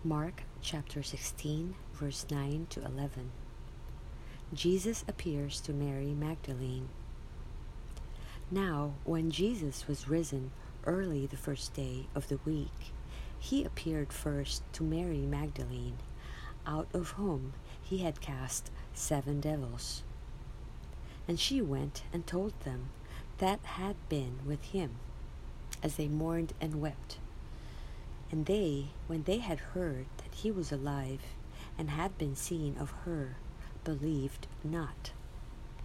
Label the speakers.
Speaker 1: Mark chapter 16, verse 9 to 11. Jesus appears to Mary Magdalene. Now, when Jesus was risen early the first day of the week, he appeared first to Mary Magdalene, out of whom he had cast 7 devils. And she went and told them that had been with him, as they mourned and wept. And they, when they had heard that he was alive and had been seen of her, believed not.